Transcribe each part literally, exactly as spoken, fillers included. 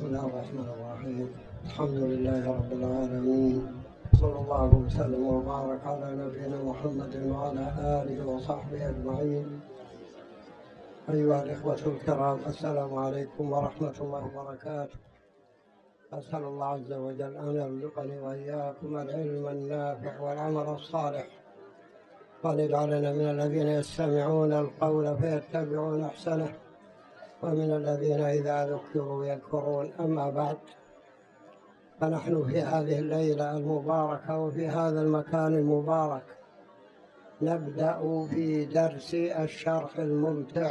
الله الرحمن الرحيم. الحمد لله رب العالمين، صلى الله وسلم وبارك على نبينا محمد وعلى آله وصحبه أجمعين. أيها الإخوة الكرام، السلام عليكم ورحمة الله وبركاته. أسأل الله عز وجل أن يرزقني وإياكم العلم النافع والعمل الصالح، وأن يجعلنا من الذين يستمعون القول فيتبعون أحسنه، ومن الذين إذا ذكروا يذكرون. أما بعد، فنحن في هذه الليلة المباركة وفي هذا المكان المبارك نبدأ في درس الشرح الممتع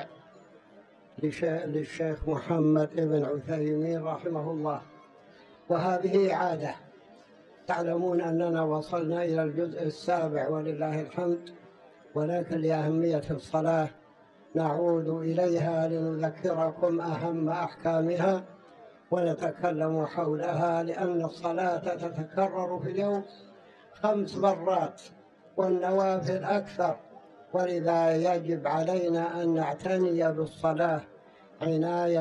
للشيخ محمد بن عثيمين رحمه الله. وهذه عادة، تعلمون أننا وصلنا إلى الجزء السابع ولله الحمد، ولكن لأهمية الصلاة نعود إليها لنذكركم أهم أحكامها ونتكلم حولها، لأن الصلاة تتكرر في اليوم خمس مرات والنوافل أكثر، ولذا يجب علينا أن نعتني بالصلاة عناية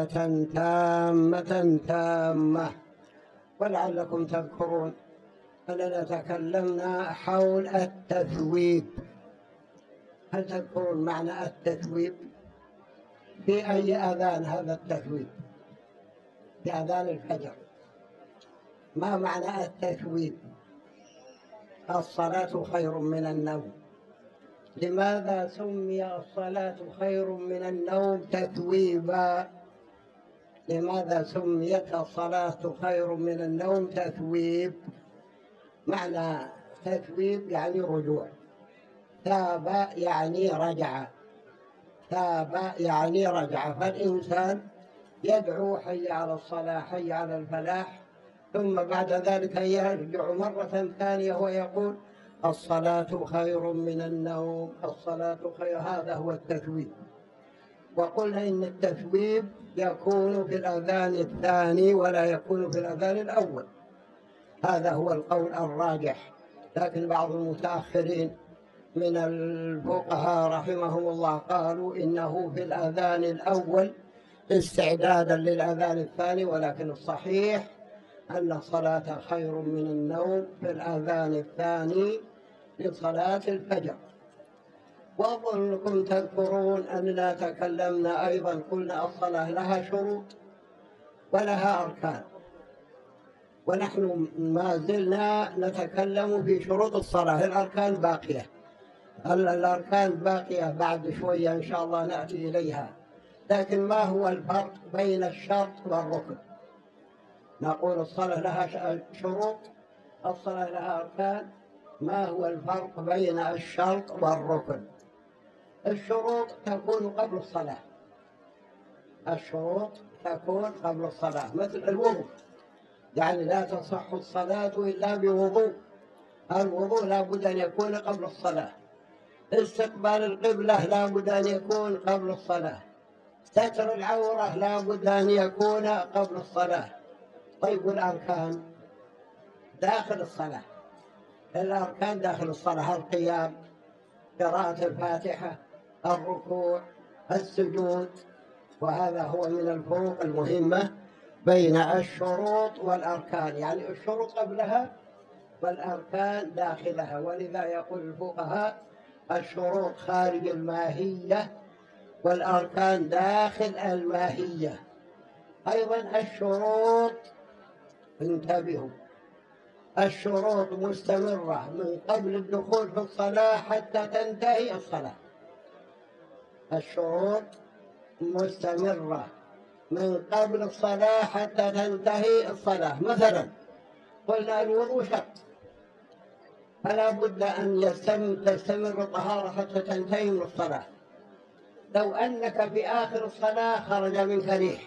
تامة تامة. ولعلكم تذكرون أننا تكلمنا حول التثويب. هل تذكرون معنى التثويب؟ في أي أذان هذا التثويب؟ في أذان الفجر. ما معنى التثويب؟ الصلاة خير من النوم. لماذا سمي الصلاة خير من النوم تثويبا؟ لماذا سميت الصلاة خير من النوم تثويب؟ معنى تثويب يعني رجوع، ثاب يعني رجع، ثاب يعني رجع. فالإنسان يدعو حي على الصلاة حي على الفلاح، ثم بعد ذلك يرجع مرة ثانية ويقول الصلاة خير من النوم، الصلاة خير. هذا هو التثويب. وقلنا إن التثويب يكون في الأذان الثاني ولا يكون في الأذان الأول، هذا هو القول الراجح. لكن بعض المتأخرين من الفقهاء رحمهم الله قالوا إنه في الأذان الأول استعدادا للأذان الثاني، ولكن الصحيح أن الصلاة خير من النوم في الأذان الثاني لصلاة الفجر. وأظنكم تذكرون أننا تكلمنا أيضا، قلنا الصلاة لها شروط ولها أركان، ونحن ما زلنا نتكلم في شروط الصلاة. الأركان باقية، الأركان باقية، بعد شوية إن شاء الله نأتي إليها. لكن ما هو الفرق بين الشرط والركن؟ نقول الصلاة لها شروط، الصلاة لها أركان. ما هو الفرق بين الشرط والركن؟ الشروط تكون قبل الصلاة، الشروط تكون قبل الصلاة، مثل الوضوء، يعني لا تصح الصلاة إلا بوضوء، الوضوء لا بد أن يكون قبل الصلاة. استقبال القبلة لا بد أن يكون قبل الصلاة. ستر العورة لا بد أن يكون قبل الصلاة. طيب، الأركان داخل الصلاة، الأركان داخل الصلاة: القيام، قراءة الفاتحة، الركوع، السجود. وهذا هو من الفروق المهمة بين الشروط والأركان، يعني الشروط قبلها والأركان داخلها. ولذا يقول الفقهاء الشروط خارج الماهية والأركان داخل الماهية. أيضا الشروط، انتبهوا، الشروط مستمرة من قبل الدخول في الصلاة حتى تنتهي الصلاة. الشروط مستمرة من قبل الصلاة حتى تنتهي الصلاة. مثلا قلنا الوضوء شرط، فلا بد أن تستمر الطهارة حتى تنتهي من الصلاة. لو أنك في آخر الصلاة خرج منك ريح،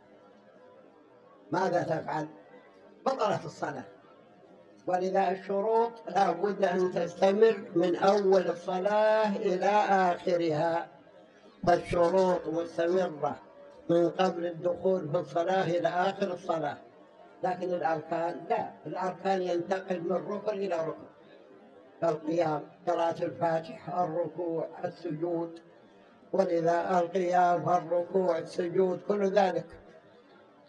ماذا تفعل؟ بطلت الصلاة. ولذا الشروط لا بد أن تستمر من أول الصلاة إلى آخرها. فالشروط مستمرة من قبل الدخول في الصلاة إلى آخر الصلاة. لكن الأركان لا، الأركان ينتقل من ركن إلى ركن: القيام، قراءة الفاتحة، الركوع، السجود. ولذا القيام، الركوع، السجود، كل ذلك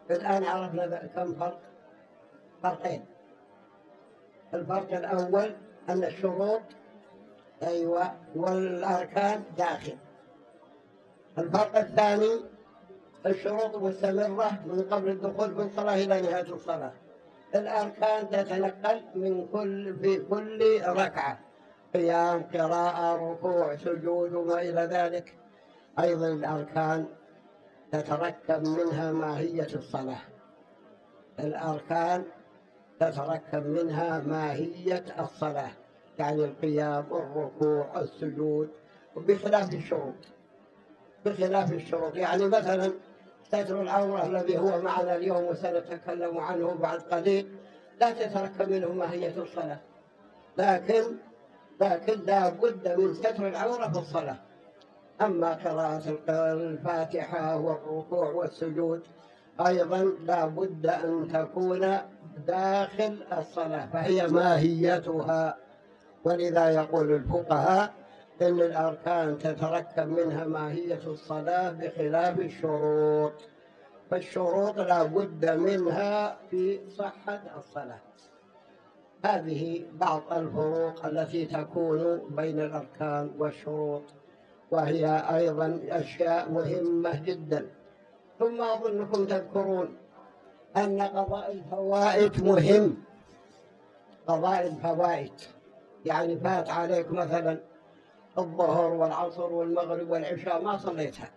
الآن عرفنا كم فرق؟ فرقين. الفرق الأول أن الشروط أيوة والأركان داخل. الفرق الثاني الشروط مستمرة من قبل الدخول في الصلاة إلى نهاية الصلاة. الأركان تتنقل من كل في كل ركعة، قيام، قراءة، ركوع، سجود وما إلى ذلك. أيضا الأركان تتركب منها ماهية الصلاة. الأركان تتركب منها ماهية الصلاة، يعني القيام والركوع السجود، بخلاف الشروط. بخلاف الشروط يعني مثلا ستر العورة الذي هو معنا اليوم وسنتكلم عنه بعد قليل لا تتركب منه ماهية الصلاة، لكن لكن لا بد من ستر العورة في الصلاة. أما قراءة الفاتحة والركوع والسجود أيضا لا بد أن تكون داخل الصلاة، فهي ماهيتها. ولذا يقول الفقهاء إن الأركان تتركب منها ماهية الصلاة بخلاف الشروط، فالشروط لا بد منها في صحة الصلاة. هذه بعض الفروق التي تكون بين الأركان والشروط، وهي أيضا أشياء مهمة جدا. ثم أظنكم تذكرون أن قضاء الفوائد مهم. قضاء الفوائد يعني فات عليك مثلا الظهر والعصر والمغرب والعشاء ما صليتها،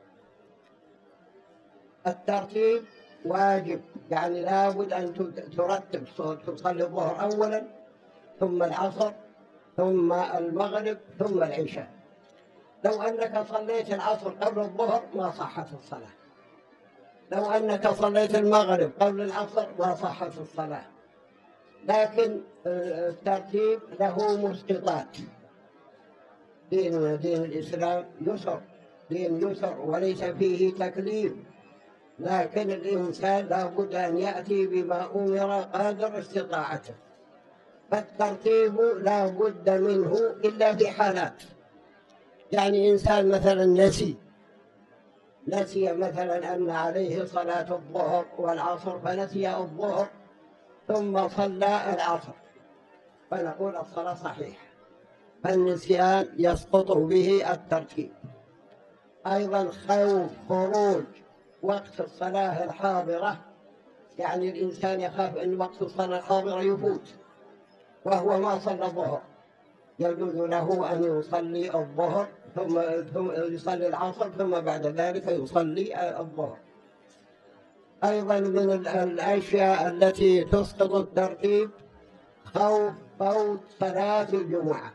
الترتيب واجب، يعني لابد أن ترتب تصلي الظهر أولا ثم العصر ثم المغرب ثم العشاء. لو أنك صليت العصر قبل الظهر ما صحت الصلاة، لو أنك صليت المغرب قبل العصر ما صحت الصلاة. لكن الترتيب له مسقطات. دين دين الإسلام يسر، دين يسر وليس فيه تكليف، لكن الإنسان لا بد أن يأتي بما أمر قدر استطاعته. فالترتيب لا بد منه إلا في حالات، يعني إنسان مثلا نسي نسي مثلا أن عليه صلاة الظهر والعصر فنسي الظهر ثم صلى العصر، فنقول الصلاة صحيحة، فالنسيان يسقط به الترتيب. أيضا خوف خروج وقت الصلاة الحاضرة، يعني الإنسان يخاف أن وقت الصلاة الحاضرة يفوت وهو ما صلى الظهر، يجوز له أن يصلي الظهر ثم يصلي العصر ثم بعد ذلك يصلي الظهر. أيضا من الأشياء التي تسقط الترتيب خوف فوت صلاة الجمعة،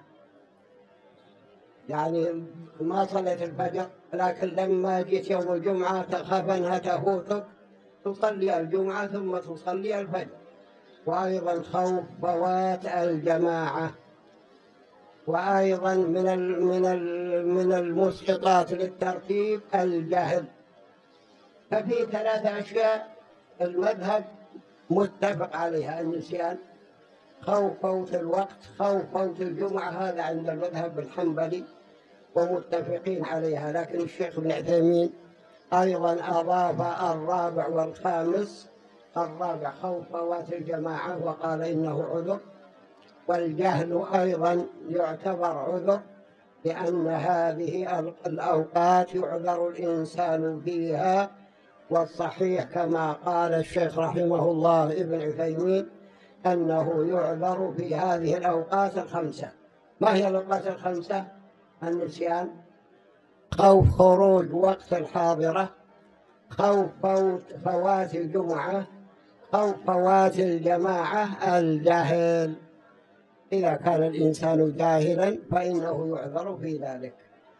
يعني ما صليت الفجر لكن لما جيت يوم الجمعة تخاف أنها تفوتك تصلي الجمعة ثم تصلي الفجر. وأيضا خوف فوات الجماعة. وأيضا من ال من ال من المسقطات للترتيب الجهل. ففي ثلاثة أشياء المذهب متفق عليها: النسيان، خوف فوت الوقت، خوف فوت الجمعة، هذا عند المذهب الحنبلي ومتفقين عليها. لكن الشيخ ابن عثيمين أيضا أضاف الرابع والخامس. الرابع خوف فوات الجماعة وقال إنه عذر، والجهل أيضا يعتبر عذر، لأن هذه الأوقات يعذر الإنسان فيها. والصحيح كما قال الشيخ رحمه الله ابن عثيمين أنه يعذر في هذه الأوقات الخمسة. ما هي الأوقات الخمسة؟ النسيان، خوف خروج وقت الحاضرة، خوف فوت فوات الجمعة، خوف فوات الجماعة، الجهل. إذا كان الإنسان جاهلا فإنه يعذر في ذلك.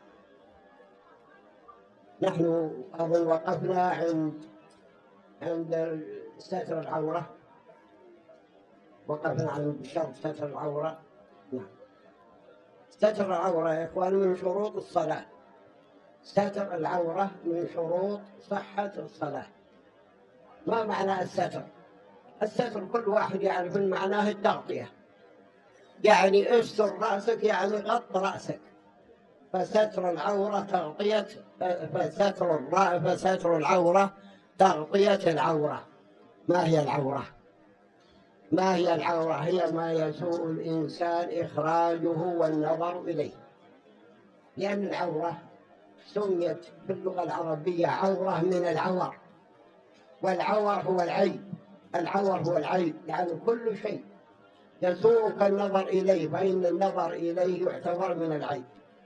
نحن أظن وقفنا عند عند ستر العورة، وقفنا عند شرط ستر العورة. نعم، ستر العورة يا إخوان من شروط الصلاة. ستر العورة من شروط صحة الصلاة. ما معنى الستر؟ الستر كل واحد يعرف يعني معناه التغطية، يعني استر رأسك يعني غط رأسك. فستر العورة تغطية فستر فستر العورة تغطية العورة. ما هي العورة؟ ما هي العورة؟ هي ما يسوء الإنسان إخراجه والنظر إليه، لأن العورة سميت في اللغة العربية عورة من العور، والعور هو العيب. العور هو العيب، يعني كل شيء يسوءك النظر إليه فإن النظر إليه يعتبر من العيب.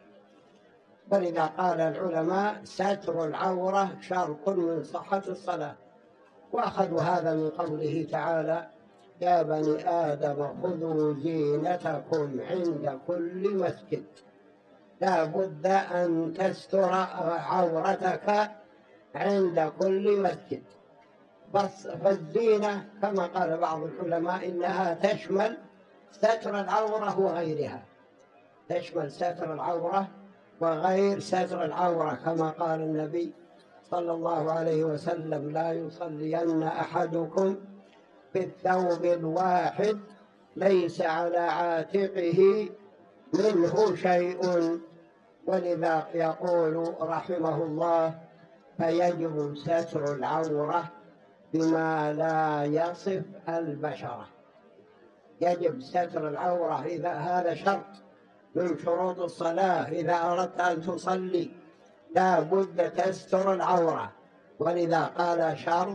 ولذا قال العلماء ستر العورة شرط من صحة الصلاة، وأخذوا هذا من قوله تعالى يا بني آدم خذوا زينتكم عند كل مسجد. لا بد أن تستر عورتك عند كل مسجد. بس فالزينة كما قال بعض العلماء إنها تشمل ستر العورة وغيرها، تشمل ستر العورة وغير ستر العورة، كما قال النبي صلى الله عليه وسلم لا يصلين أحدكم بالثوب الواحد ليس على عاتقه منه شيء. ولذا يقول رحمه الله فيجب ستر العورة بما لا يصف البشرة. يجب ستر العورة، إذا هذا شرط من شروط الصلاة. إذا أردت أن تصلي لا بد تستر العورة، ولذا قال شرط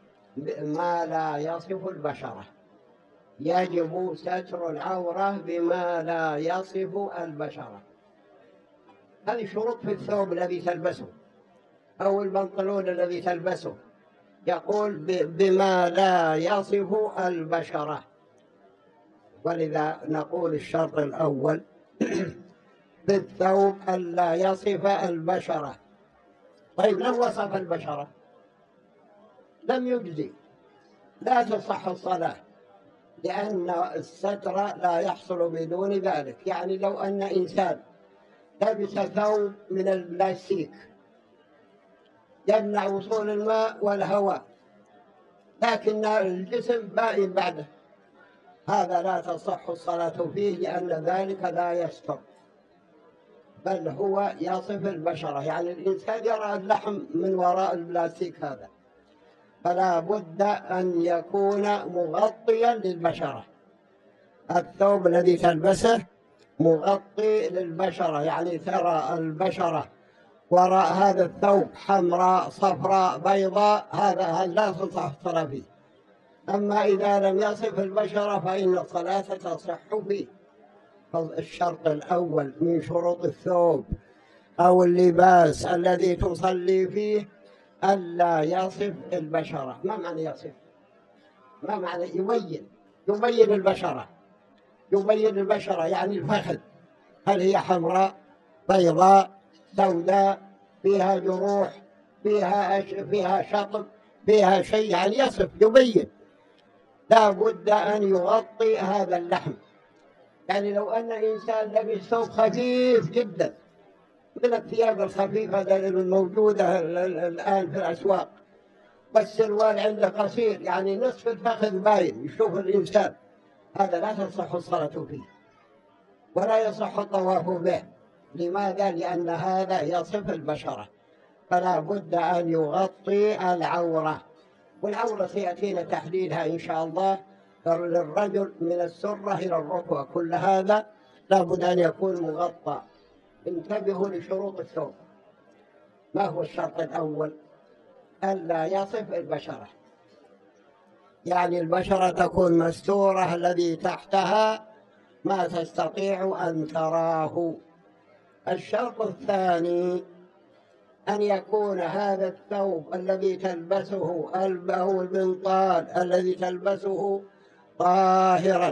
ما لا يصف البشرة. يجب ستر العورة بما لا يصف البشرة. هذه شروط في الثوب الذي تلبسه أو البنطلون الذي تلبسه، يقول بما لا يصف البشرة. ولذا نقول الشرط الأول بالثوب ألا يصف البشرة. طيب لو وصف البشرة لم يجزي، لا تصح الصلاة، لأن الستر لا يحصل بدون ذلك. يعني لو أن إنسان لبس ثوب من البلاستيك يمنع وصول الماء والهواء لكن الجسم بائن بعده، هذا لا تصح الصلاة فيه، لأن ذلك لا يستر بل هو يصف البشرة. يعني الإنسان يرى اللحم من وراء البلاستيك هذا، فلا بد أن يكون مغطيا للبشرة. الثوب الذي تلبسه مغطي للبشرة، يعني ترى البشرة وراء هذا الثوب حمراء صفراء بيضاء، هذا لا تصح الصلاة فيه. أما إذا لم يصف البشرة فإن الصلاة تصح فيه. الشرط الأول من شروط الثوب أو اللباس الذي تصلي فيه ألا يصف البشرة. ما معنى يصف؟ ما معنى يبين؟ يبين البشرة، يبين البشرة يعني الفخذ هل هي حمراء بيضاء سوداء فيها جروح فيها أش... فيها شطب فيها شيء، يعني يصف يبين. لا بد أن يغطي هذا اللحم. يعني لو أن إنسان لبس ثوب خفيف جدا من الثياب الخفيفة الموجودة الآن في الأسواق، والسروال عنده قصير يعني نصف الفخذ باين يشوف الإنسان، هذا لا تصح الصلاة فيه ولا يصح الطواف به. لماذا؟ لأن هذا يصف البشرة، فلا بد أن يغطي العورة. والعورة سيأتينا تحديدها إن شاء الله. للرجل من السرة إلى الركبة كل هذا لا بد أن يكون مغطى. انتبهوا لشروط الثوب. ما هو الشرط الأول؟ ألا يصف البشرة، يعني البشرة تكون مستورة، الذي تحتها ما تستطيع أن تراه. الشرط الثاني أن يكون هذا الثوب الذي تلبسه أو البنطال الذي تلبسه طاهرا.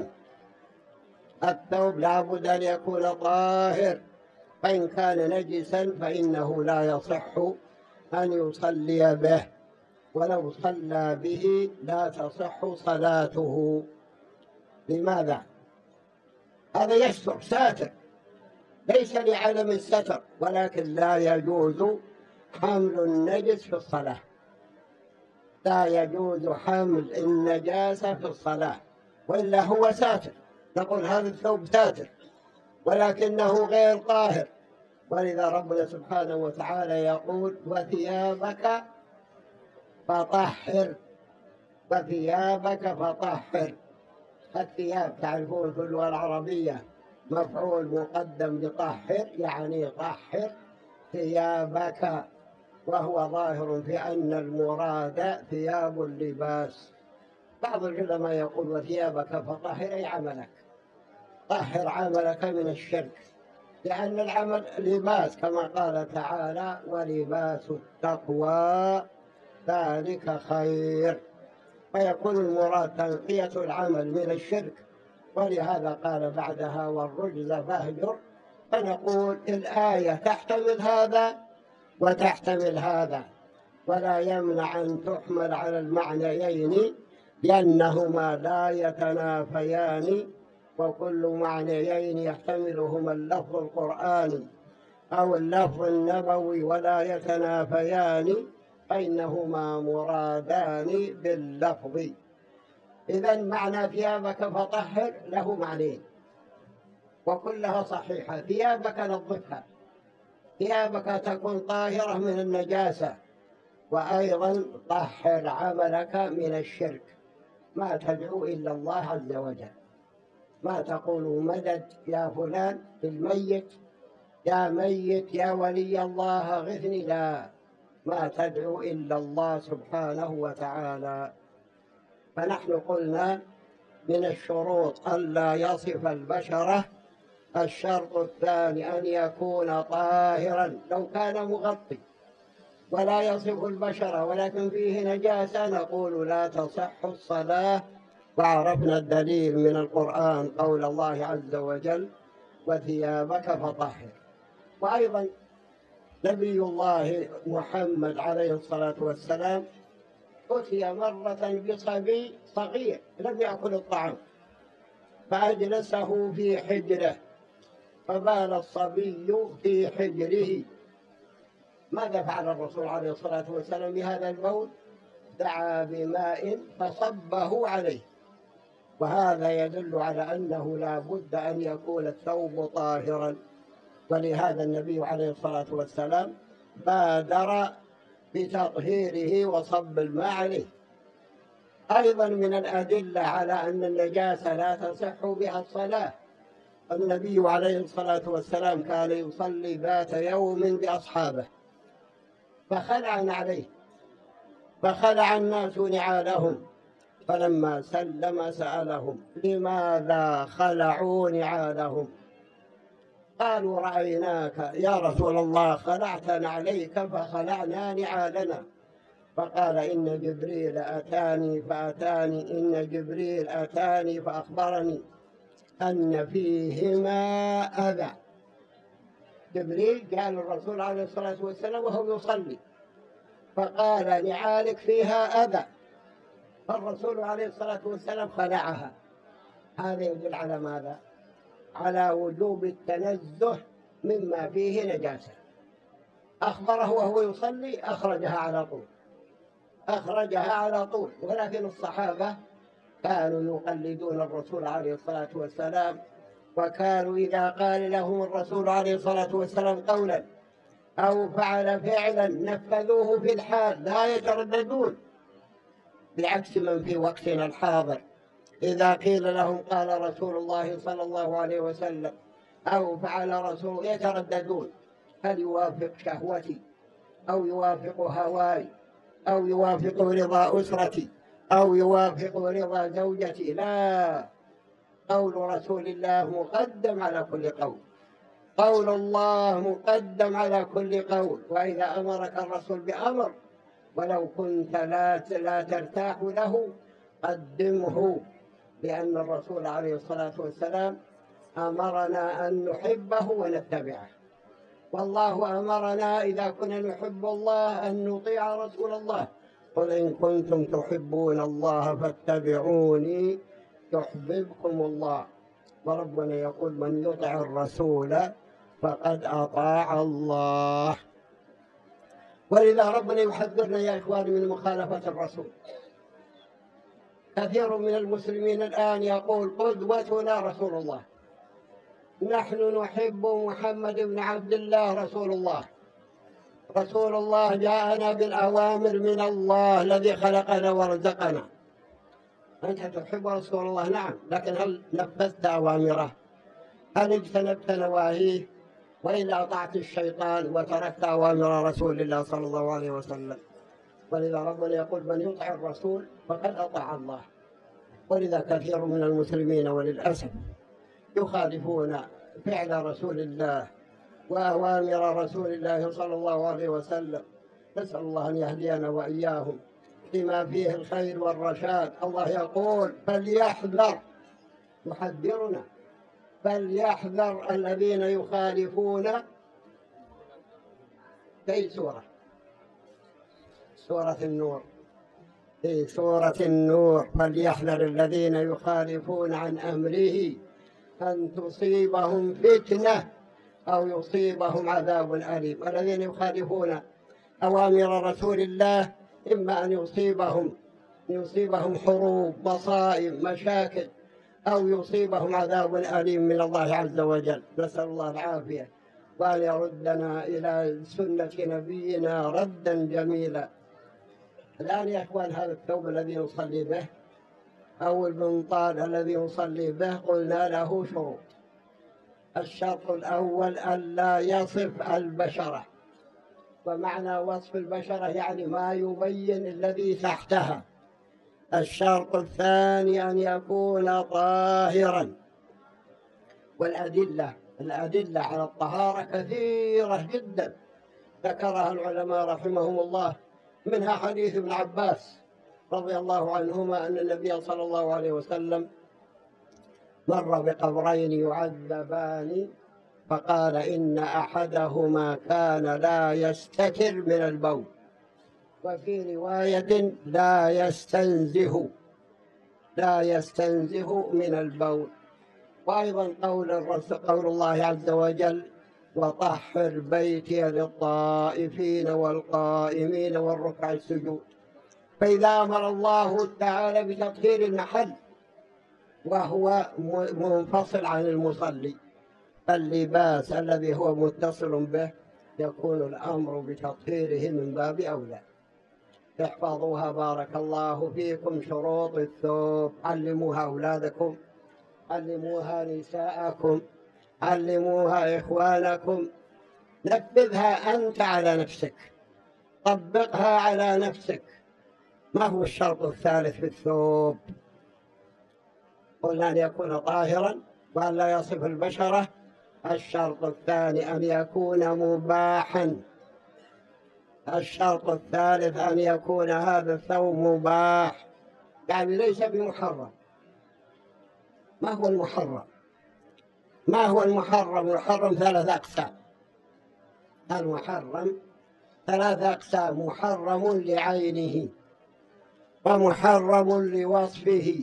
الثوب لا بد أن يكون طاهر، فإن كان نجسا فإنه لا يصح أن يصلي به، ولو صلى به لا تصح صلاته. لماذا؟ هذا يستر ساتر، ليس لعدم الستر، ولكن لا يجوز حمل النجس في الصلاة. لا يجوز حمل النجاسة في الصلاة، وإلا هو ساتر، نقول هذا الثوب ساتر ولكنه غير طاهر. ولذا ربنا سبحانه وتعالى يقول وثيابك فطهر. وثيابك فطهر. الثياب تعرفون في اللغة العربية مفعول مقدم بطهر، يعني طهر ثيابك، وهو ظاهر في أن المراد ثياب اللباس. بعض العلماء يقول وثيابك فطهر أي عملك، طهر عملك من الشرك، لأن العمل لباس كما قال تعالى ولباس التقوى ذلك خير، فيكون المراد تنقية العمل من الشرك. ولهذا قال بعدها والرجز فاهجر. فنقول الآية تحتمل هذا وتحتمل هذا، ولا يمنع أن تحمل على المعنيين لأنهما لا يتنافيان، وكل معنيين يحتملهما اللفظ القرآني أو اللفظ النبوي ولا يتنافيان، فإنهما مرادان باللفظ. إذن معنى ثيابك فطهر له معنين وكلها صحيحة. ثيابك نظفها، ثيابك تكون طاهرة من النجاسة، وأيضا طهر عملك من الشرك. ما تدعو إلا الله عز وجل، ما تقول مدد يا فلان للميت، يا ميت يا ولي الله غثني، لا، ما تدعو إلا الله سبحانه وتعالى. فنحن قلنا من الشروط ألا يصف البشرة. الشرط الثاني أن يكون طاهرا، لو كان مغطي ولا يصف البشرة ولكن فيه نجاسة نقول لا تصح الصلاة. وعرفنا الدليل من القرآن قول الله عز وجل وثيابك فطهر. وأيضا نبي الله محمد عليه الصلاة والسلام أتي مرة بصبي صغير لم يأكل الطعام، فأجلسه في حجره، فبال الصبي في حجره. ماذا فعل الرسول عليه الصلاة والسلام بهذا البول؟ دعا بماء فصبه عليه، وهذا يدل على أنه لا بد أن يكون الثوب طاهرا. ولهذا النبي عليه الصلاة والسلام بادر بتطهيره وصب الماء عليه. أيضا من الأدلة على أن النجاسة لا تصح بها الصلاة، النبي عليه الصلاة والسلام كان يصلي ذات يوم بأصحابه فخلع عليه، فخلع الناس نعالهم، فلما سلم سألهم لماذا خلعوا نعالهم؟ قالوا رأيناك يا رسول الله خلعت نعليك فخلعنا نعالنا. فقال إن جبريل أتاني فأتاني إن جبريل أتاني فأخبرني أن فيهما أذى. جبريل جاء الرسول عليه الصلاة والسلام وهو يصلي فقال نعالك فيها أذى، فالرسول عليه الصلاة والسلام خلعها. هذا يدل على ماذا؟ على وجوب التنزه مما فيه نجاسة. أخبره وهو يصلي أخرجها على طول، أخرجها على طول. ولكن الصحابة كانوا يقلدون الرسول عليه الصلاة والسلام، وكانوا إذا قال لهم الرسول عليه الصلاة والسلام قولا أو فعل فعلا نفذوه في الحال لا يترددون، بعكس من في وقتنا الحاضر إذا قيل لهم قال رسول الله صلى الله عليه وسلم أو فعل رسول يترددون، هل يوافق شهوتي أو يوافق هواي أو يوافق رضا أسرتي أو يوافق رضا زوجتي؟ لا، قول رسول الله مقدم على كل قول، قول الله مقدم على كل قول. وإذا أمرك الرسول بأمر ولو كنت لا لا ترتاح له قدمه، لأن الرسول عليه الصلاة والسلام أمرنا أن نحبه ونتبعه، والله أمرنا إذا كنا نحب الله أن نطيع رسول الله. قل إن كنتم تحبون الله فاتبعوني يحببكم الله. وربنا يقول من يطع الرسول فقد أطاع الله. ولذا ربنا يحذرنا يا إخواني من مخالفة الرسول. كثير من المسلمين الآن يقول قدوتنا رسول الله، نحن نحب محمد بن عبد الله رسول الله، رسول الله جاءنا بالأوامر من الله الذي خلقنا ورزقنا، أنت تحب رسول الله نعم، لكن هل نفذت أوامره؟ هل اجتنبت نواهيه؟ وإلا أطعت الشيطان وتركت أوامر رسول الله صلى الله عليه وسلم؟ ولذا ربنا يقول من يطع الرسول فقد أطاع الله. ولذا كثير من المسلمين وللأسف يخالفون فعل رسول الله وأوامر رسول الله صلى الله عليه وسلم. نسأل الله أن يهدينا وإياهم لما فيه الخير والرشاد. الله يقول فليحذر، يحذرنا، فليحذر الذين يخالفون في سورة سورة النور في سورة النور فليحذر الذين يخالفون عن أمره أن تصيبهم فتنة أو يصيبهم عذاب أليم. الذين يخالفون أوامر رسول الله إما أن يصيبهم يصيبهم حروب، مصائب، مشاكل، أو يصيبهم عذاب أليم من الله عز وجل. نسأل الله العافية وأن يردنا إلى سنة نبينا ردا جميلا. الآن يا إخوان هذا الثوب الذي نصلي به أو المنطاد الذي نصلي به قلنا له شروط. الشرط الأول ألا يصف البشرة، ومعنى وصف البشرة يعني ما يبين الذي تحتها. الشرط الثاني أن يكون طاهرا، والأدلة الأدلة على الطهارة كثيرة جدا ذكرها العلماء رحمهم الله، منها حديث ابن عباس رضي الله عنهما أن النبي صلى الله عليه وسلم مر بقبرين يعذبان فقال إن أحدهما كان لا يستتر من البول، وفي رواية لا يستنزه لا يستنزه من البول. وأيضا قول الرسول قول الله عز وجل وطهر بيتي للطائفين والقائمين والركع السجود. فإذا أمر الله تعالى بتطهير المحل وهو منفصل عن المصلي، اللباس الذي هو متصل به يكون الأمر بتطهيره من باب أولى. احفظوها بارك الله فيكم. شروط الثوب علموها أولادكم، علموها نساءكم، علموها إخوانكم، نفذها أنت على نفسك، طبقها على نفسك. ما هو الشرط الثالث في الثوب؟ قلنا أن يكون طاهرا وأن لا يصف البشرة. الشرط الثاني أن يكون مباحا. الشرط الثالث أن يكون هذا الثوب مباح، يعني ليس بمحرم. ما هو المحرم؟ ما هو المحرم؟ المحرم ثلاث أقسام. المحرم ثلاث أقسام: محرم لعينه، ومحرم لوصفه،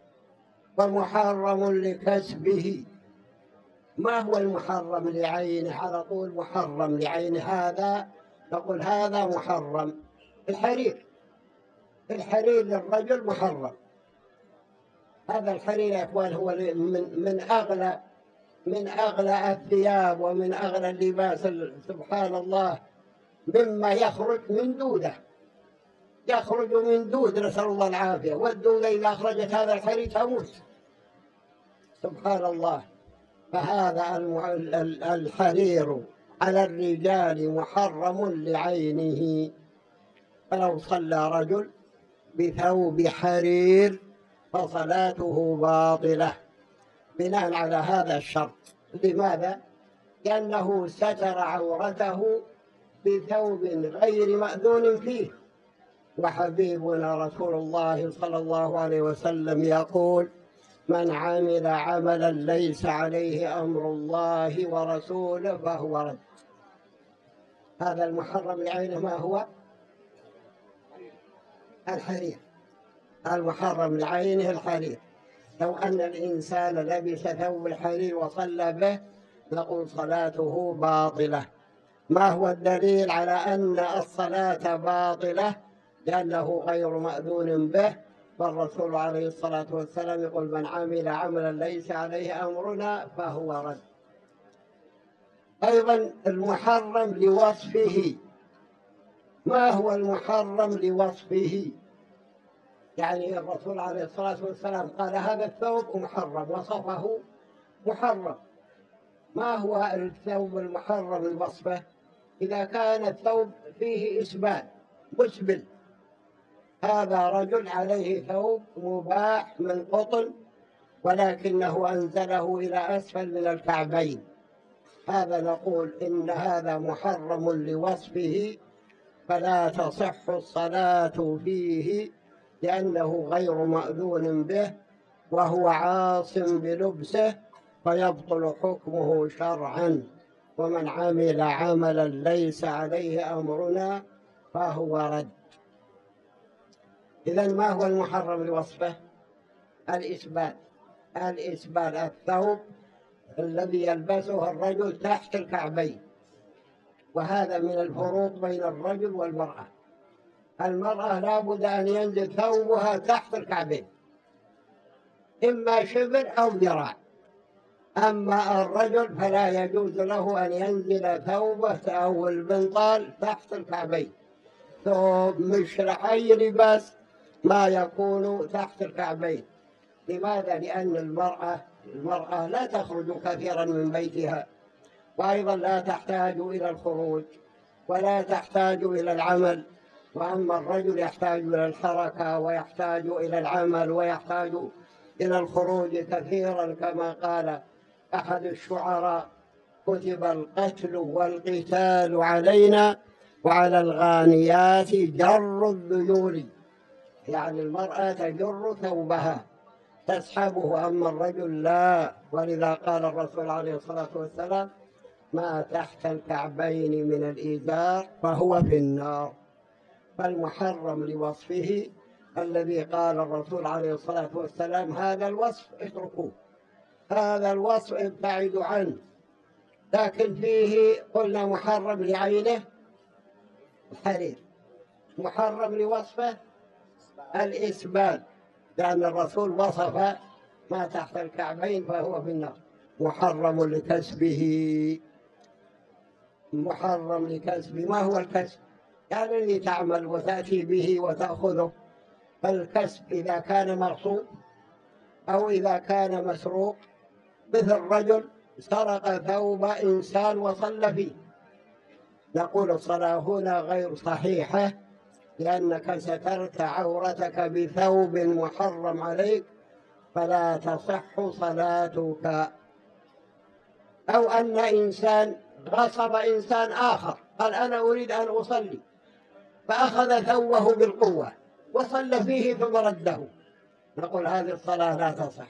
ومحرم لكسبه. ما هو المحرم لعينه؟ على طول محرم لعينه هذا نقول هذا محرم. الحرير، الحرير للرجل محرم. هذا الحرير يا اخوان هو من من اغلى من اغلى الثياب ومن اغلى اللباس، سبحان الله، مما يخرج من دوده، يخرج من دود، نسأل الله العافية. والدودة إذا أخرجت هذا الحرير تموت، سبحان الله. فهذا الحرير على الرجال محرم لعينه. فلو صلى رجل بثوب حرير فصلاته باطلة بناء على هذا الشرط. لماذا؟ لأنه ستر عورته بثوب غير مأذون فيه. وحبيبنا رسول الله صلى الله عليه وسلم يقول من عمل عملا ليس عليه أمر الله ورسوله فهو رد. هذا المحرم لعينه ما هو؟ الحرير. المحرم لعينه الحرير. لو أن الإنسان لبس ثوب الحرير وصلى به نقول صلاته باطلة. ما هو الدليل على أن الصلاة باطلة؟ لأنه غير مأذون به. فالرسول عليه الصلاة والسلام يقول من عمل عملا ليس عليه أمرنا فهو رد. أيضا المحرم لوصفه. ما هو المحرم لوصفه؟ يعني الرسول عليه الصلاة والسلام قال هذا الثوب محرم، وصفه محرم. ما هو الثوب المحرم لوصفه؟ إذا كان الثوب فيه إسبال مسبل، هذا رجل عليه ثوب مباح من قطن ولكنه أنزله إلى أسفل من الكعبين، هذا نقول إن هذا محرم لوصفه، فلا تصح الصلاة فيه لأنه غير مأذون به وهو عاص بلبسه، فيبطل حكمه شرعا. ومن عمل عملا ليس عليه أمرنا فهو رد. إذن ما هو المحرم لوصفه؟ الإسبال. الإسبال الثوب الذي يلبسه الرجل تحت الكعبين، وهذا من الفروق بين الرجل والمرأة. المرأة لا بد أن ينزل ثوبها تحت الكعبين، إما شبر أو ذراع. أما الرجل فلا يجوز له أن ينزل ثوبه أو البنطال تحت الكعبين، ثوب مشرح أي لباس ما يكون تحت الكعبين. لماذا؟ لأن المرأة المرأة لا تخرج كثيرا من بيتها، وأيضا لا تحتاج إلى الخروج ولا تحتاج إلى العمل، وأما الرجل يحتاج إلى الحركة ويحتاج إلى العمل ويحتاج إلى الخروج كثيرا، كما قال أحد الشعراء: كتب القتل والقتال علينا وعلى الغانيات جر الذيول. يعني المرأة تجر ثوبها تسحبه، أما الرجل لا. ولذا قال الرسول عليه الصلاة والسلام: ما تحت الكعبين من الإزار فهو في النار. فالمحرم لوصفه الذي قال الرسول عليه الصلاة والسلام: هذا الوصف اتركوه، هذا الوصف ابتعدوا عنه. لكن فيه قلنا محرم لعينه الحرير، محرم لوصفه الإسبال، لأن الرسول وصف ما تحت الكعبين فهو في النار. محرم لكسبه، محرم لكسبه. ما هو الكسب؟ يعني اللي تعمل وتأتي به وتأخذه. فالكسب إذا كان مغصوب أو إذا كان مسروق، مثل رجل سرق ثوب إنسان وصلى فيه، نقول الصلاة هنا غير صحيحة، لأنك سترت عورتك بثوب محرم عليك، فلا تصح صلاتك. أو أن إنسان غصب إنسان آخر، قال: أنا أريد أن أصلي، فأخذ ثوبه بالقوة وصلى فيه ثم رده، نقول هذه الصلاة لا تصح.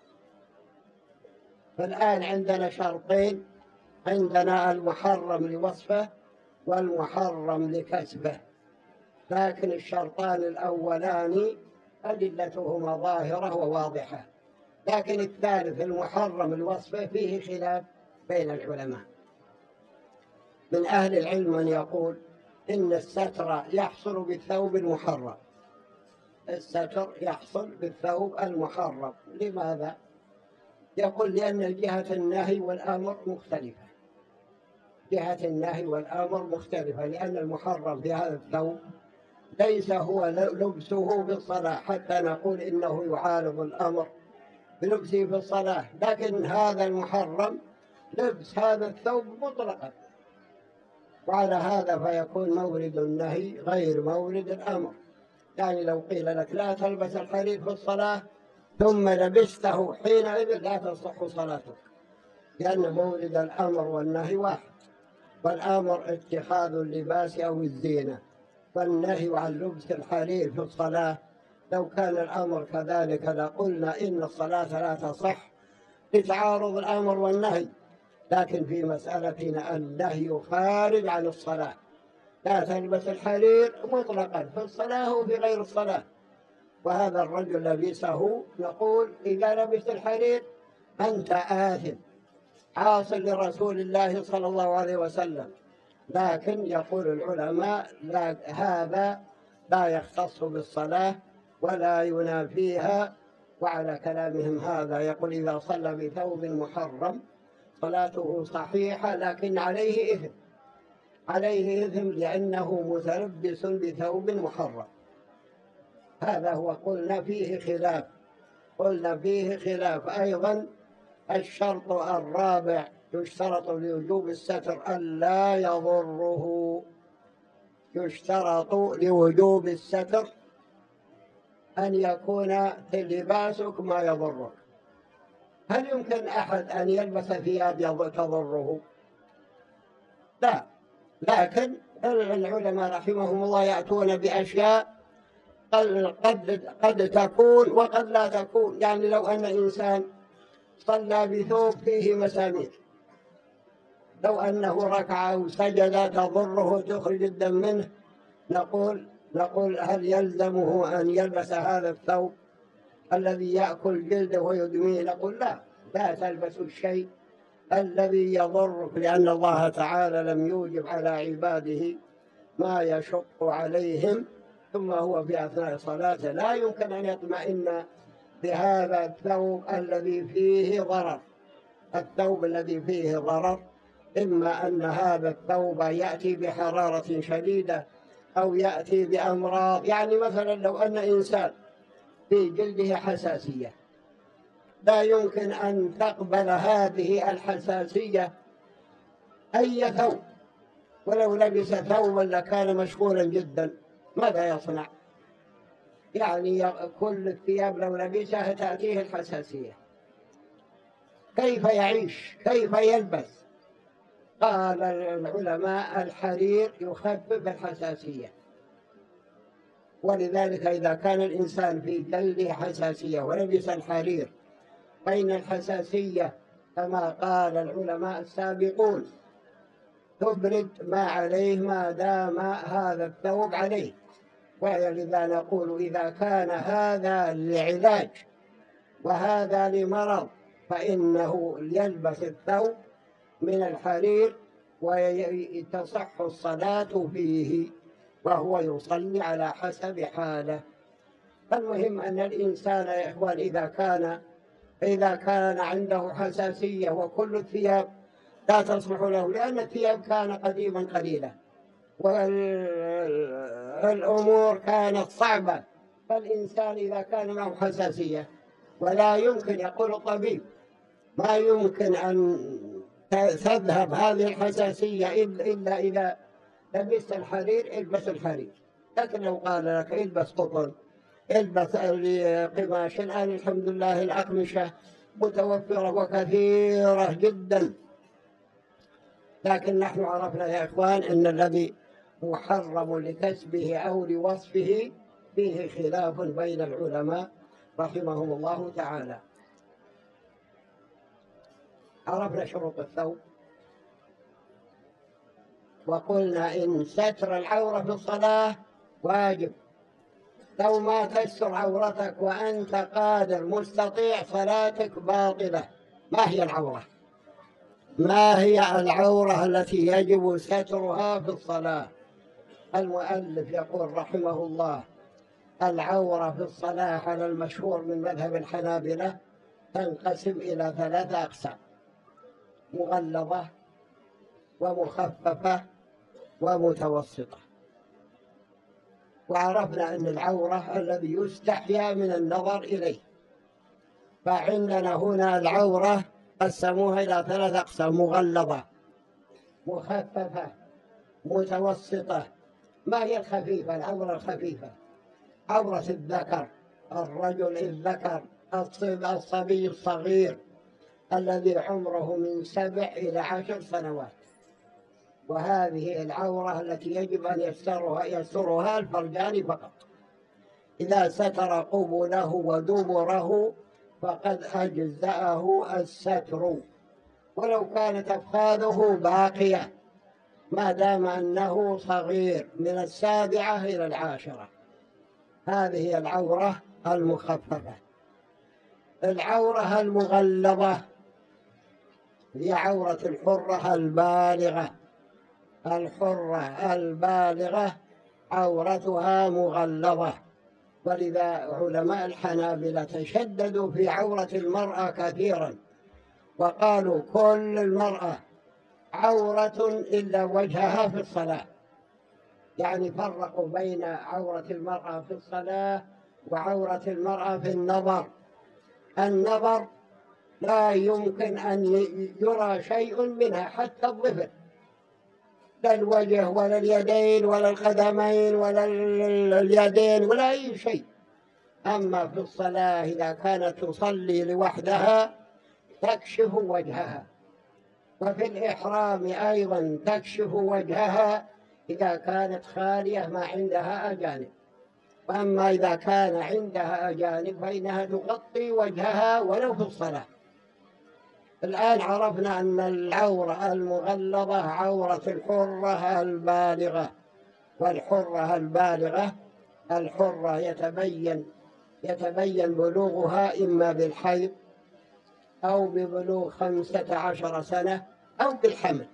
فالآن عندنا شرطين، عندنا المحرم لوصفه والمحرم لكسبه، لكن الشرطان الأولان أدلتهما ظاهرة وواضحة، لكن الثالث المحرم لوصفه فيه خلاف بين العلماء. من أهل العلم من يقول إن الستر يحصل بالثوب المحرم، الستر يحصل بالثوب المحرم. لماذا؟ يقول لأن جهة النهي والأمر مختلفة، جهة النهي والأمر مختلفة، لأن المحرم في هذا الثوب ليس هو لبسه في الصلاة حتى نقول إنه يعارض الأمر بلبسه في الصلاة، لكن هذا المحرم لبس هذا الثوب مطلقا، وعلى هذا فيكون مورد النهي غير مورد الأمر. يعني لو قيل لك لا تلبس الحرير في الصلاة ثم لبسته حينئذ لا تصح صلاتك، لأن مورد الأمر والنهي واحد، والأمر اتخاذ اللباس أو الزينة، والنهي عن لبس الحرير في الصلاة. لو كان الأمر كذلك لقلنا إن الصلاة لا تصح لتعارض الأمر والنهي، لكن في مسألتنا النهي خارج عن الصلاة، لا تلبس الحرير مطلقا في الصلاة وفي غير الصلاة. وهذا الرجل لبسه، نقول إذا لبست الحرير أنت آثم عاص لرسول الله صلى الله عليه وسلم، لكن يقول العلماء لا، هذا لا يختص بالصلاة ولا ينافيها. وعلى كلامهم هذا يقول إذا صلى بثوب محرم صلاته صحيحة، لكن عليه إثم، عليه إثم لأنه متلبس بثوب محرم. هذا هو قلنا فيه خلاف قلنا فيه خلاف أيضا. الشرط الرابع يشترط لوجوب الستر ألا يضره. يشترط لوجوب الستر أن يكون لباسك ما يضرك. هل يمكن أحد أن يلبس ثياب تضره؟ لا، لكن العلماء رحمهم الله يأتون بأشياء قد قد تكون وقد لا تكون. يعني لو أن إنسان صلى بثوب فيه مسامير، لو أنه ركع أو سجد تضره تخرج الدم منه، نقول نقول هل يلزمه أن يلبس هذا الثوب الذي يأكل جلده ويدميه؟ نقول لا، لا تلبس الشيء الذي يضرك، لأن الله تعالى لم يوجب على عباده ما يشق عليهم، ثم هو في أثناء صلاته لا يمكن أن يطمئن بهذا الثوب الذي فيه ضرر. الثوب الذي فيه ضرر إما أن هذا الثوب يأتي بحرارة شديدة أو يأتي بأمراض. يعني مثلا لو أن إنسان في جلده حساسية، لا يمكن أن تقبل هذه الحساسية أي ثوب، ولو لبس ثوبا لكان مشغولا جدا، ماذا يصنع؟ يعني كل الثياب لو لبسها تأتيه الحساسية، كيف يعيش؟ كيف يلبس؟ قال العلماء الحرير يخفف الحساسية. ولذلك إذا كان الإنسان في جلده حساسية ولبس الحرير فإن الحساسية كما قال العلماء السابقون تبرد ما عليه ما دام هذا الثوب عليه. ولذا نقول إذا كان هذا لعلاج وهذا لمرض فإنه يلبس الثوب من الحرير وتصح الصلاة فيه وهو يصلي على حسب حاله. فالمهم أن الإنسان يا إخوان إذا كان إذا كان عنده حساسية وكل الثياب لا تصلح له، لأن الثياب كان قديما قليلا والأمور كانت صعبة، فالإنسان إذا كان معه حساسية ولا يمكن، يقول الطبيب ما يمكن أن تذهب هذه الحساسية إلا إذا لبست الحرير، البس الحرير. لكن لو قال لك البس قطن، البس قماش، الآن الحمد لله الأقمشة متوفرة وكثيرة جدا. لكن نحن عرفنا يا إخوان أن الذي محرم لكسبه أو لوصفه فيه خلاف بين العلماء رحمهم الله تعالى. عرفنا شروط الثوب، وقلنا إن ستر العورة في الصلاة واجب. لو ما تستر عورتك وأنت قادر مستطيع صلاتك باطلة. ما هي العورة؟ ما هي العورة التي يجب سترها في الصلاة؟ المؤلف يقول رحمه الله: العورة في الصلاة على المشهور من مذهب الحنابلة تنقسم إلى ثلاثة أقسام: مغلظة ومخففة ومتوسطة. وعرفنا أن العورة الذي يستحيا من النظر إليه، فعندنا هنا العورة قسموها إلى ثلاثة أقسام: مغلظة، مخففة، متوسطة. ما هي الخفيفة؟ العورة الخفيفة عورة الذكر، الرجل الذكر، الصبي الصغير الذي عمره من سبع إلى عشر سنوات. وهذه العورة التي يجب أن يسترها يسترها الفرجان فقط. إذا ستر قبله ودبره فقد أجزأه الستر، ولو كانت أفخاذه باقية ما دام أنه صغير من السابعة إلى العاشرة. هذه العورة المخففة. العورة المغلظة هي عورة الحرة البالغة. الحرة البالغة عورتها مغلظة. ولذا علماء الحنابلة تشددوا في عورة المرأة كثيرا، وقالوا كل المرأة عورة إلا وجهها في الصلاة. يعني فرقوا بين عورة المرأة في الصلاة وعورة المرأة في النظر. النظر لا يمكن أن يرى شيء منها حتى الظفر، لا الوجه ولا اليدين ولا القدمين ولا اليدين ولا أي شيء. أما في الصلاة إذا كانت تصلي لوحدها تكشف وجهها، وفي الإحرام أيضا تكشف وجهها إذا كانت خالية ما عندها أجانب. وأما إذا كان عندها أجانب فإنها تغطي وجهها ولو في الصلاة. الآن عرفنا أن العورة المغلظة عورة الحرة البالغة، والحرة البالغة الحرة يتبين يتبين بلوغها إما بالحيض أو ببلوغ خمسة عشر سنة أو بالحمل.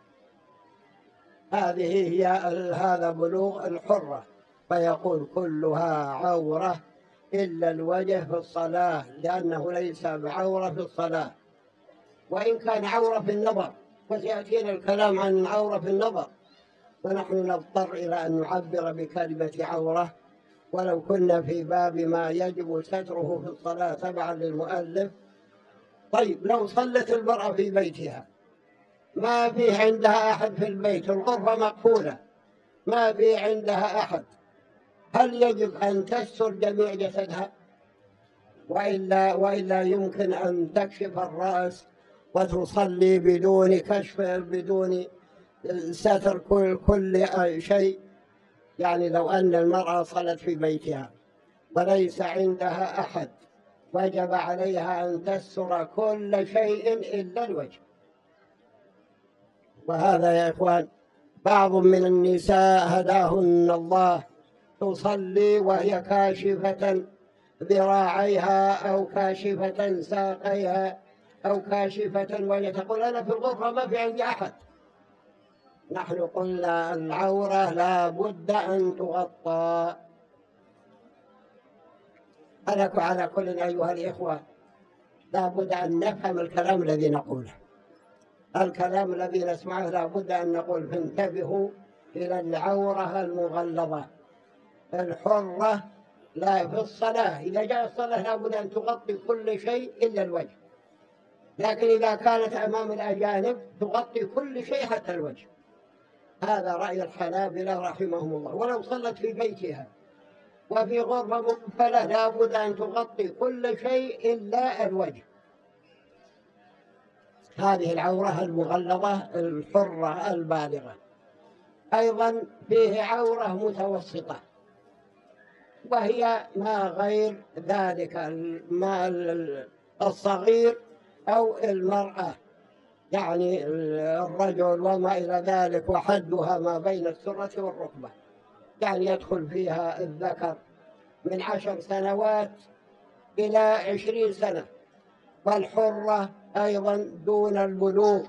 هذه هي هذا بلوغ الحرة. فيقول كلها عورة إلا الوجه في الصلاة، لأنه ليس بعورة في الصلاة، وإن كان عورة في النظر، وسيأتينا الكلام عن عورة في النظر، ونحن نضطر إلى أن نعبر بكلمة عورة ولو كنا في باب ما يجب ستره في الصلاة تبعا للمؤلف. طيب لو صلت المرأة في بيتها ما في عندها أحد في البيت، الغرفة مقفولة ما في عندها أحد، هل يجب أن تستر جميع جسدها؟ وإلا, وإلا يمكن أن تكشف الرأس وتصلي بدون كشف بدون ستر كل, كل شيء. يعني لو أن المرأة صلت في بيتها وليس عندها أحد وجب عليها أن تستر كل شيء إلا الوجه. وهذا يا إخوان بعض من النساء هداهن الله تصلي وهي كاشفة ذراعيها أو كاشفة ساقيها أو كاشفة، وهي تقول أنا في الغرفة ما في عندي أحد. نحن قلنا العورة لا بد أن تغطى. ألك على كل أيها الإخوة لا بد أن نفهم الكلام الذي نقوله، الكلام الذي نسمعه لا بد أن نقول. فانتبهوا إلى العورة المغلظة الحرة لا في الصلاة، إذا جاء الصلاة لا بد أن تغطي كل شيء إلا الوجه، لكن إذا كانت أمام الأجانب تغطي كل شيء حتى الوجه. هذا رأي الحنابلة رحمهم الله. ولو صلت في بيتها وفي غرفة مقفلة لا بد أن تغطي كل شيء إلا الوجه. هذه العورة المغلظة الحرة البالغة. أيضا فيه عورة متوسطة، وهي ما غير ذلك، ما الصغير أو المرأة، يعني الرجل وما إلى ذلك، وحدها ما بين السرة والركبة، يعني يدخل فيها الذكر من عشر سنوات إلى عشرين سنة. والحرة أيضا دون البلوغ،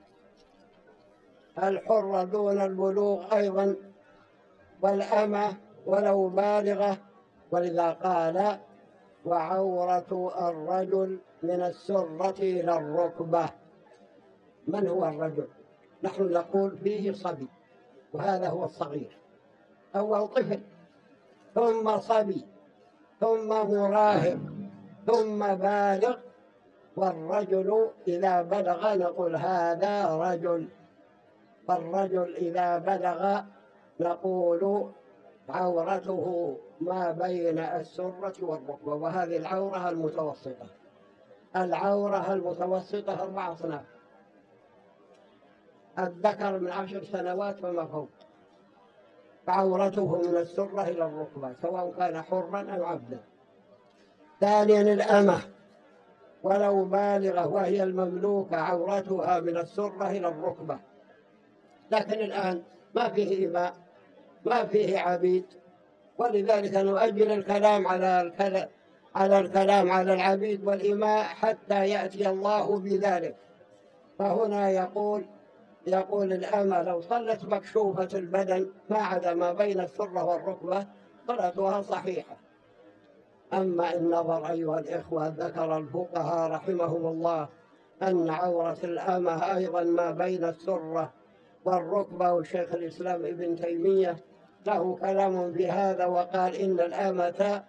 الحرة دون البلوغ أيضا، والأمة ولو بالغة. ولذا قال وعورة الرجل من السرة إلى الركبة. من هو الرجل؟ نحن نقول فيه صبي، وهذا هو الصغير، أول طفل، ثم صبي، ثم مراهق، ثم بالغ. والرجل إذا بلغ نقول هذا رجل، والرجل إذا بلغ نقول عورته ما بين السرة والركبة. وهذه العورة المتوسطة. العورة المتوسطة أربع أصناف: الذكر من عشر سنوات وما فوق عورته من السرة إلى الركبة سواء كان حرا أو عبدا. ثانيا الأمة ولو بالغة وهي المملوكة عورتها من السرة إلى الركبة. لكن الآن ما فيه إماء، ما فيه عبيد، ولذلك نؤجل الكلام على الكلام على الكلام على العبيد والإماء حتى يأتي الله بذلك. فهنا يقول يقول الأمة لو صلت مكشوفة البدن ما عدا ما بين السرة والركبة صلاتها صحيحة. أما النظر أيها الإخوة، ذكر الفقهاء رحمهم الله أن عورة الأمة أيضا ما بين السرة والركبة، وشيخ الإسلام ابن تيمية له كلام في هذا وقال إن الأمة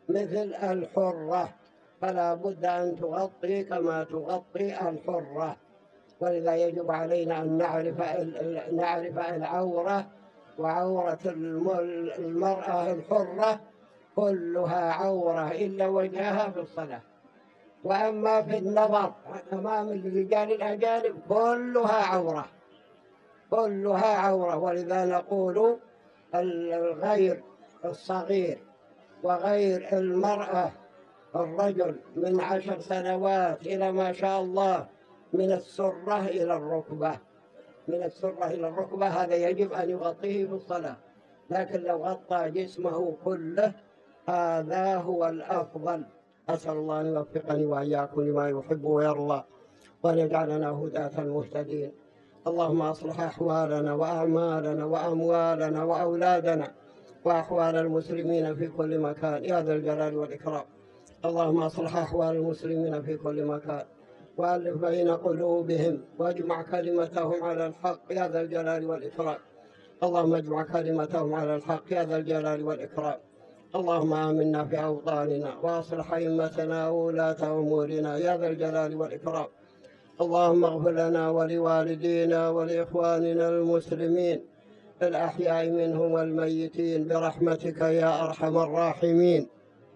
مثل الحرة، فلا بد أن تغطي كما تغطي الحرة. ولذا يجب علينا أن نعرف نعرف العورة، وعورة المرأة الحرة كلها عورة إلا وجهها في الصلاة. وأما في النظر أمام الرجال الأجانب كلها عورة، كلها عورة. ولذا نقول الغير الصغير وغير المرأة الرجل من عشر سنوات إلى ما شاء الله من السرة إلى الركبة، من السرة إلى الركبة هذا يجب أن يغطيه في الصلاة. لكن لو غطى جسمه كله هذا هو الأفضل. أسأل الله أن يوفقني وإياكم لما يحب ويرضى، وأن يجعلنا هداة مهتدين. اللهم أصلح أحوالنا وأعمالنا وأموالنا وأولادنا وأحوال المسلمين في كل مكان يا ذا الجلال والإكرام. اللهم أصلح أحوال المسلمين في كل مكان، وألف بين قلوبهم، واجمع كلمتهم على الحق يا ذا الجلال والإكرام. اللهم اجمع كلمتهم على الحق يا ذا الجلال والإكرام. اللهم آمنا في أوطاننا، وأصلح أئمتنا وولاة أمورنا يا ذا الجلال والإكرام. اللهم اغفر لنا ولوالدينا ولإخواننا المسلمين الأحياء منهم والميتين برحمتك يا أرحم الراحمين.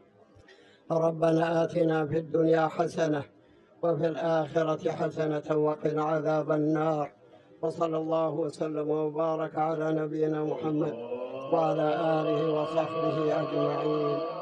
ربنا آتنا في الدنيا حسنة وفي الآخرة حسنة وقنا عذاب النار. وصلى الله وسلم وبارك على نبينا محمد وعلى آله وصحبه أجمعين.